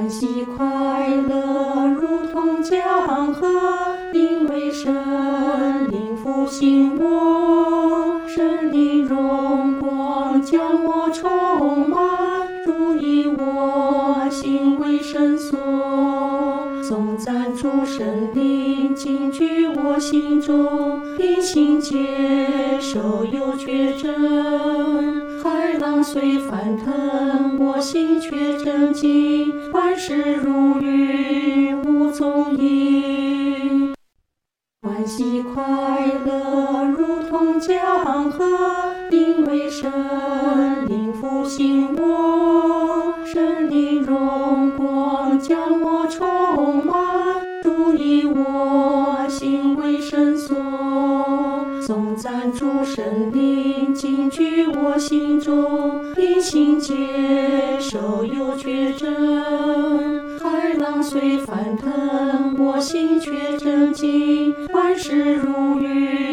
欢喜快乐如同江河，因为神灵复兴我，神灵荣光将我充满，主以我心为圣所，颂赞主神灵进居我心中，因信接受有确证。海浪虽翻腾，我心却镇静，万事如云无踪影。欢喜快乐如同江河，因为神灵复兴我，神灵荣光将我充满，主以我心为圣所，颂赞主神灵进居我心中，因信接受有确证。海浪虽翻腾，我心却镇静，万事如云